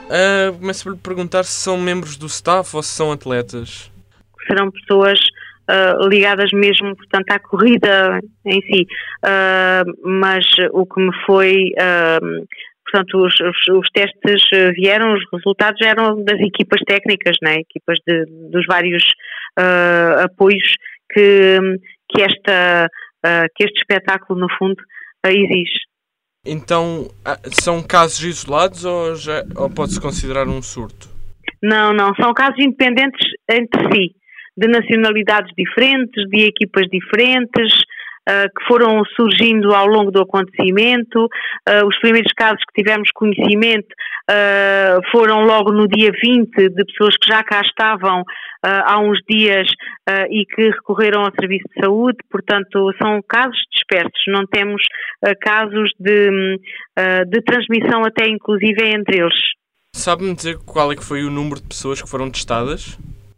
Começo por lhe perguntar se são membros do staff ou se são atletas. Serão pessoas ligadas mesmo, portanto, à corrida em si. Mas o que me foi, portanto, os testes vieram, os resultados eram das equipas técnicas, né? Equipas dos vários apoios que este espetáculo, no fundo, exige. Então, são casos isolados ou pode-se considerar um surto? Não, são casos independentes entre si, de nacionalidades diferentes, de equipas diferentes, que foram surgindo ao longo do acontecimento. Os primeiros casos que tivemos conhecimento foram logo no dia 20, de pessoas que já cá estavam há uns dias e que recorreram ao serviço de saúde. Portanto, são casos dispersos, não temos casos de transmissão até inclusive entre eles. Sabe-me dizer qual é que foi o número de pessoas que foram testadas?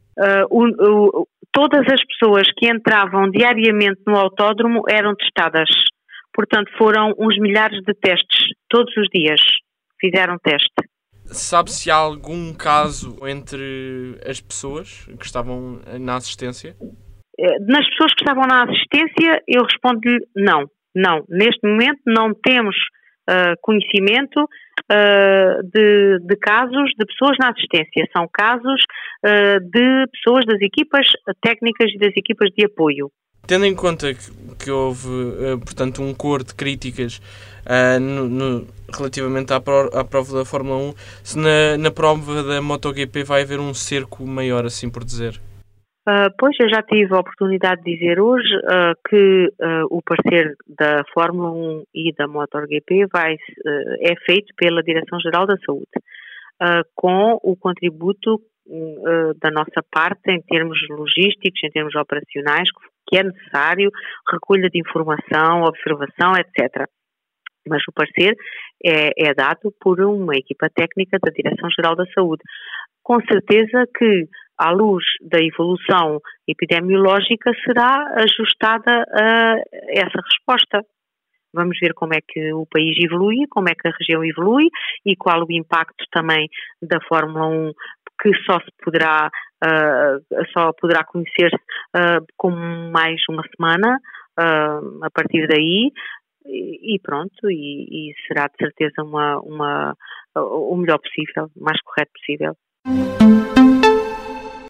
Todas as pessoas que entravam diariamente no autódromo eram testadas. Portanto, foram uns milhares de testes. Todos os dias fizeram teste. Sabe se há algum caso entre as pessoas que estavam na assistência? Nas pessoas que estavam na assistência, eu respondo-lhe não. Não. Neste momento não temos conhecimento de casos de pessoas na assistência. São casos de pessoas das equipas técnicas e das equipas de apoio. Tendo em conta que houve, portanto, um coro de críticas relativamente à prova da Fórmula 1, se na prova da MotoGP vai haver um cerco maior, assim por dizer? Pois, eu já tive a oportunidade de dizer hoje que o parecer da Fórmula 1 e da MotoGP é feito pela Direção-Geral da Saúde, com o contributo da nossa parte em termos logísticos, em termos operacionais, que é necessário, recolha de informação, observação, etc. Mas o parecer é dado por uma equipa técnica da Direção-Geral da Saúde. Com certeza que, à luz da evolução epidemiológica, será ajustada a essa resposta. Vamos ver como é que o país evolui, como é que a região evolui e qual o impacto também da Fórmula 1, que só poderá conhecer-se com mais uma semana a partir daí. E pronto, e será de certeza o melhor possível, o mais correto possível.